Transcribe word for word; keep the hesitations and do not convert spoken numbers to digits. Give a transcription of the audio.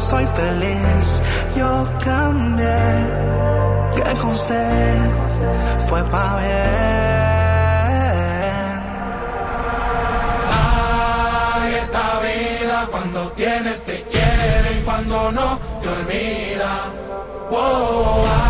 soy feliz. Yo cambié, que con usted fue pa' bien. Ay, esta vida cuando tienes te quieren, cuando no te olvida. Wow,